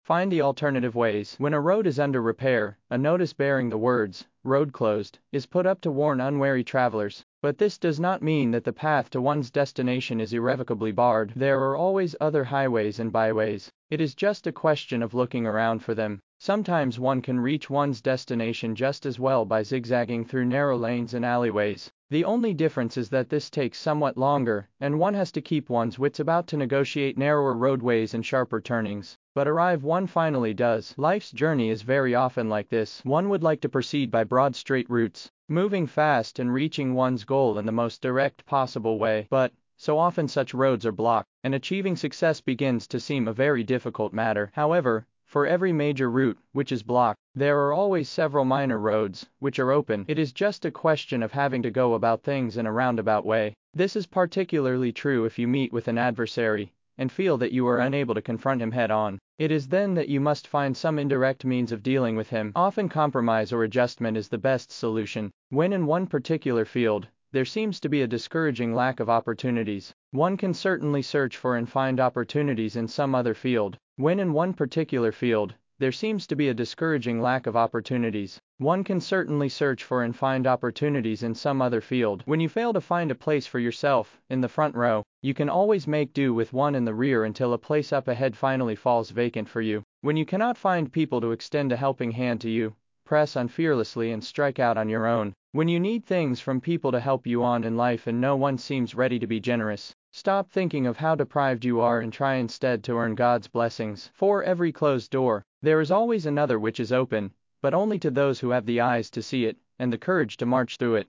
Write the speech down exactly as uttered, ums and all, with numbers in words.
Find the alternative ways. When a road is under repair, a notice bearing the words, "Road closed," is put up to warn unwary travelers. But this does not mean that the path to one's destination is irrevocably barred. There are always other highways and byways. It is just a question of looking around for them. Sometimes one can reach one's destination just as well by zigzagging through narrow lanes and alleyways. The only difference is that this takes somewhat longer, and one has to keep one's wits about to negotiate narrower roadways and sharper turnings. But arrive one finally does. Life's journey is very often like this. One would like to proceed by broad straight routes, moving fast and reaching one's goal in the most direct possible way. But so often such roads are blocked, and achieving success begins to seem a very difficult matter. However, for every major route, which is blocked, there are always several minor roads, which are open. It is just a question of having to go about things in a roundabout way. This is particularly true if you meet with an adversary, and feel that you are unable to confront him head on. It is then that you must find some indirect means of dealing with him. Often compromise or adjustment is the best solution. When in one particular field, there seems to be a discouraging lack of opportunities, one can certainly search for and find opportunities in some other field. When in one particular field, there seems to be a discouraging lack of opportunities, one can certainly search for and find opportunities in some other field. When you fail to find a place for yourself in the front row, you can always make do with one in the rear until a place up ahead finally falls vacant for you. When you cannot find people to extend a helping hand to you, press on fearlessly and strike out on your own. When you need things from people to help you on in life and no one seems ready to be generous, stop thinking of how deprived you are and try instead to earn God's blessings. For every closed door, there is always another which is open, but only to those who have the eyes to see it, and the courage to march through it.